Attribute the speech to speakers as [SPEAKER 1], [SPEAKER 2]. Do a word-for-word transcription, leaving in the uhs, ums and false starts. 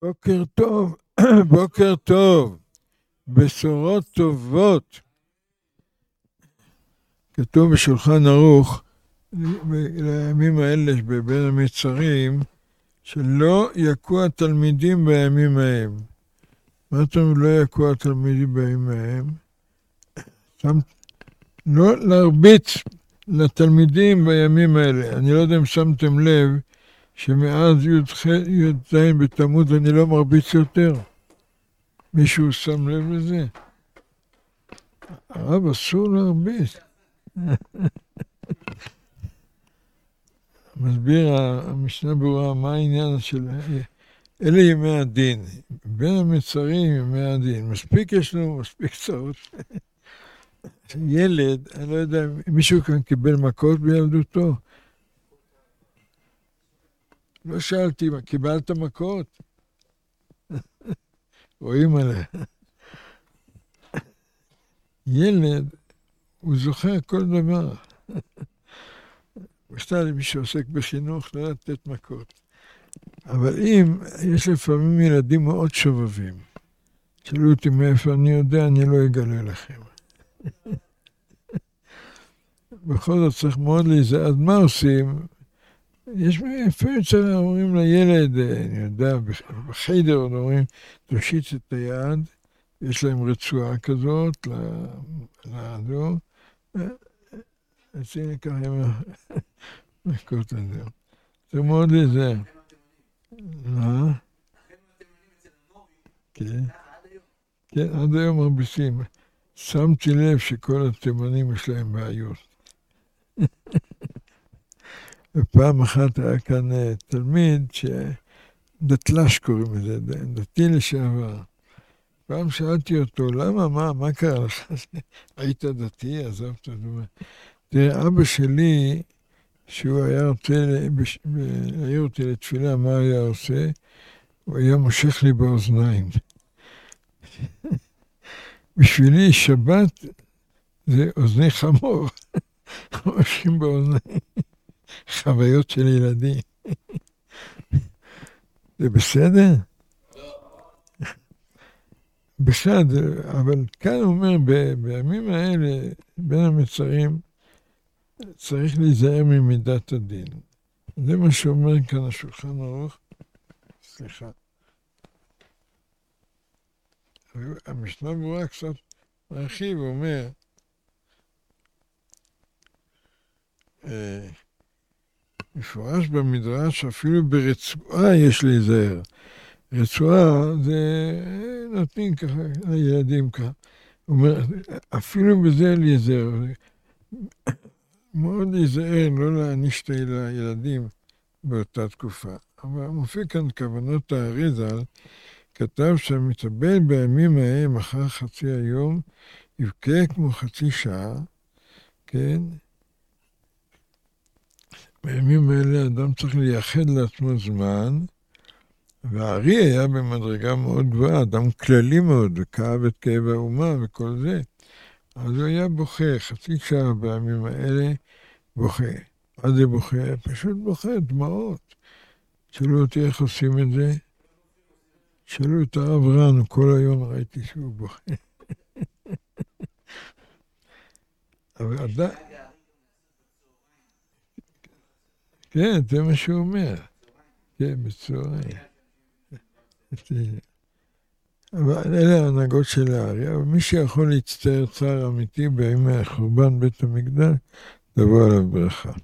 [SPEAKER 1] בוקר טוב, בוקר טוב, בשורות טובות. כתוב בשולחן ערוך, לימים האלה בבין המצרים, שלא יקוע התלמידים בימים ההם. מה זאת אומרת לא יקוע התלמידים בימים ההם? שם, לא להרביץ לתלמידים בימים האלה. אני לא יודע אם שמתם לב, שמאז י"ז בתמוז אני לא מרביץ יותר. מישהו שם לב לזה? הרב אסור להרביץ. מסביר המשנה ברורה מה העניין של אלה ימי הדין. בין המצרים ימי הדין. מספיק יש לנו, מספיק צרות. ילד, אני לא יודע, מישהו כאן קיבל מכות בילדותו? לא שאלתי, מה, קיבלת מכות? רואים עליה. ילד, הוא זוכר כל דבר. בכלל, מי שעוסק בחינוך, לא לתת מכות. אבל אם, יש לפעמים ילדים מאוד שובבים. שאלו אותי מאיפה אני יודע, אני לא אגלה לכם. בכל זאת צריך מאוד להיזהר. אז מה עושים? יש לפעמים שאומרים לילד, אני יודע, בחדר אומרים, תושיט את היד, יש להם רצועה כזאת, לעדו, אז הנה ככה הם מכות לזה. זה מאוד להיזהר. מה? כן. כן, עד היום מרביצים. שמתי לב שכל התימנים יש להם בעיות. ופעם אחת היה כאן תלמיד שדתל"ש קוראים לזה, דתי לשעבר. פעם שאלתי אותו, למה, מה, מה קרה לך? היית דתי, עזבת, תראה, אבא שלי, שהוא היה רוצה להעיר אותי לתפילה, מה היה עושה? הוא היה מושך לי באוזניים. בשבילי שבת זה אוזני חמור, מושכים באוזניים. חוויות של ילדים. זה בסדר? לא. בסדר, אבל כאן הוא אומר, בימים האלה, בין המצרים, צריך להיזהר ממידת הדין. זה מה שאומר כאן השולחן ערוך. סליחה. המשנה ברורה קצת מרחיב, הוא אומר, מפורש במדרש, אפילו ברצועה יש להיזהר. רצועה זה נותנים ככה לילדים ככה. הוא אומר, אפילו בזה להיזהר. מאוד להיזהר, לא להעניש את הילדים באותה תקופה. אבל מופיע כאן כוונות האריז"ל, כתב שהמתאבל בימים ההם אחר חצי היום, יבכה כמו חצי שעה, כן? בימים האלה אדם צריך לייחד לעצמו זמן, והארי היה במדרגה מאוד גבוהה, אדם כללי מאוד, וכאב את כאב האומה וכל זה. אז הוא היה בוכה, חצי שעה בימים האלה בוכה. מה זה בוכה? פשוט בוכה, דמעות. שאלו אותי איך עושים את זה? שאלו את הרב רן, כל היום ראיתי שהוא בוכה. אבל עדיין... כן, זה מה שהוא אומר. כן, בצהריים. אבל אלה ההנהגות של הארי, אבל מי שיכול להצטער צער אמיתי בימי החורבן בית המקדש, תבוא עליו ברכה.